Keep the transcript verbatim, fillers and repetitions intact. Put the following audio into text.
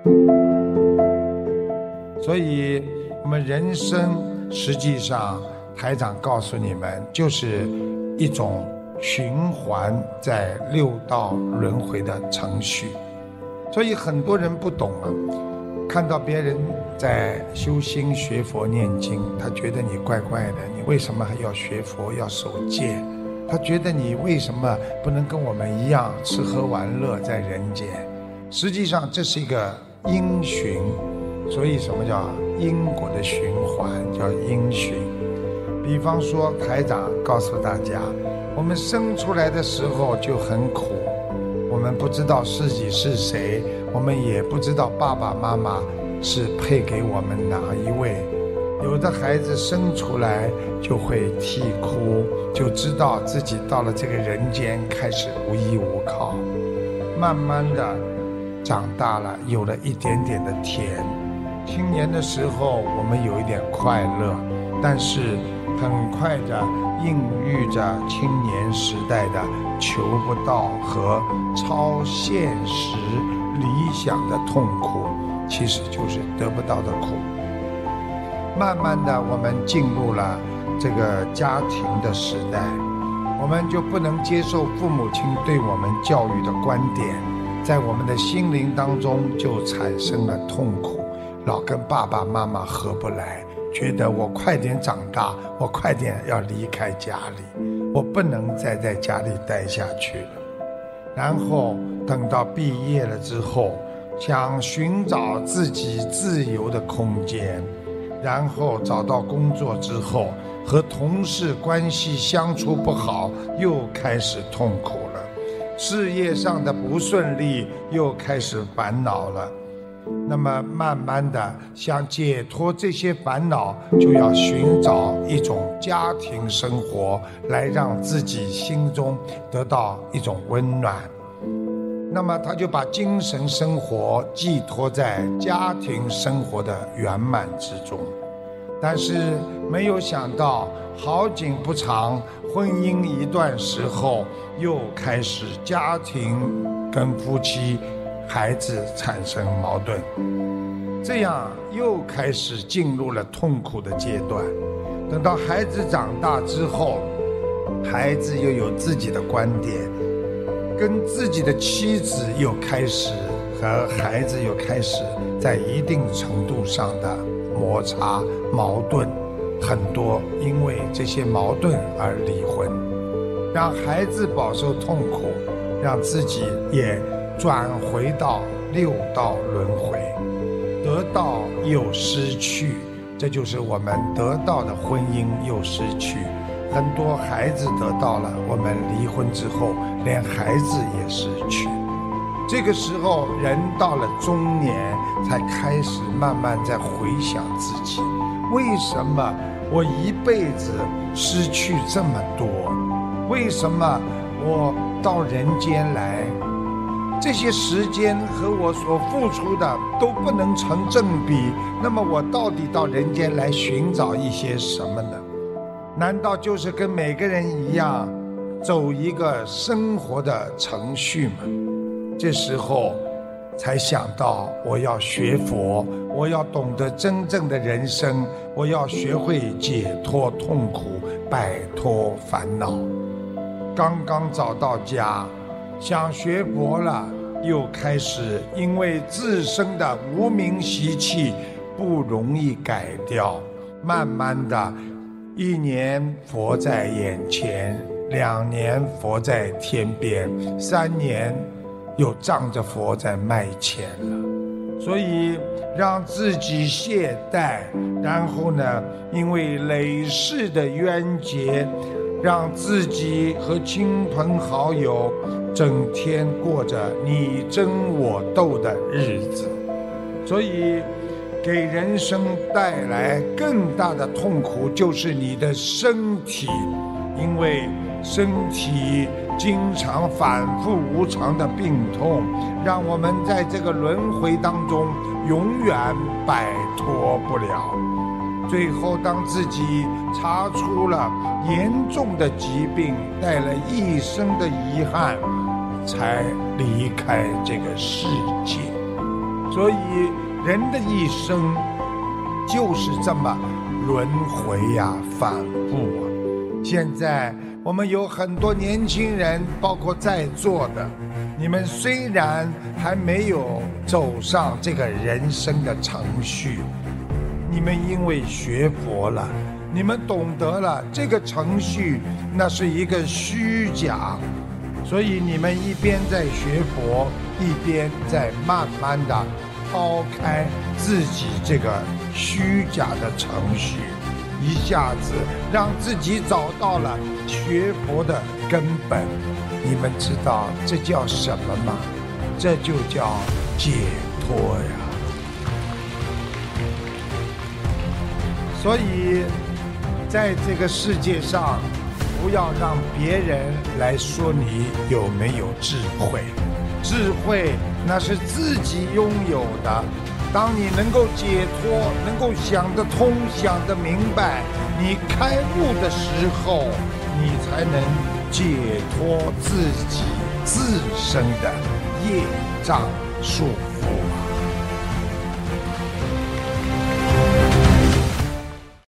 所以我们人生实际上台长告诉你们，就是一种循环在六道轮回的程序。所以很多人不懂啊，看到别人在修心学佛念经，他觉得你怪怪的，你为什么还要学佛要守戒？他觉得你为什么不能跟我们一样吃喝玩乐在人间？实际上这是一个因循，所以什么叫因果的循环，叫因循。比方说台长告诉大家，我们生出来的时候就很苦，我们不知道自己是谁，我们也不知道爸爸妈妈是配给我们哪一位。有的孩子生出来就会啼哭，就知道自己到了这个人间开始无依无靠，慢慢的长大了，有了一点点的甜。青年的时候我们有一点快乐，但是很快的孕育着青年时代的求不到和超现实理想的痛苦，其实就是得不到的苦。慢慢的我们进入了这个家庭的时代，我们就不能接受父母亲对我们教育的观点，在我们的心灵当中就产生了痛苦，老跟爸爸妈妈合不来，觉得我快点长大，我快点要离开家里，我不能再在家里待下去了。然后等到毕业了之后，想寻找自己自由的空间，然后找到工作之后，和同事关系相处不好，又开始痛苦了。事业上的不顺利，又开始烦恼了。那么慢慢的想解脱这些烦恼，就要寻找一种家庭生活，来让自己心中得到一种温暖。那么他就把精神生活寄托在家庭生活的圆满之中。但是没有想到好景不长，婚姻一段时候又开始家庭跟夫妻孩子产生矛盾，这样又开始进入了痛苦的阶段。等到孩子长大之后，孩子又有自己的观点，跟自己的妻子又开始和孩子又开始在一定程度上的摩擦矛盾，很多因为这些矛盾而离婚，让孩子饱受痛苦，让自己也转回到六道轮回，得到又失去，这就是我们得到的婚姻又失去。很多孩子得到了，我们离婚之后连孩子也失去。这个时候人到了中年，才开始慢慢在回想自己，为什么我一辈子失去这么多？为什么我到人间来，这些时间和我所付出的都不能成正比？那么我到底到人间来寻找一些什么呢？难道就是跟每个人一样走一个生活的程序吗？这时候才想到，我要学佛，我要懂得真正的人生，我要学会解脱痛苦，摆脱烦恼。刚刚找到家，想学佛了，又开始因为自身的无明习气不容易改掉，慢慢的一年佛在眼前，两年佛在天边，三年又仗着佛在脉前了。所以让自己懈怠，然后呢，因为累世的冤结，让自己和亲朋好友整天过着你争我斗的日子，所以给人生带来更大的痛苦，就是你的身体，因为身体经常反复无常的病痛，让我们在这个轮回当中永远摆脱不了。最后当自己查出了严重的疾病，带了一生的遗憾，才离开这个世界。 所以人的一生就是这么轮回呀、啊、反复啊。现在我们有很多年轻人，包括在座的，你们虽然还没有走上这个人生的程序，你们因为学佛了，你们懂得了这个程序那是一个虚假，所以你们一边在学佛，一边在慢慢的抛开自己这个虚假的程序，一下子让自己找到了学佛的根本。你们知道这叫什么吗？这就叫解脱呀。所以在这个世界上，不要让别人来说你有没有智慧，智慧那是自己拥有的。当你能够解脱，能够想得通，想得明白，你开悟的时候，你才能解脱自己自身的业障束缚。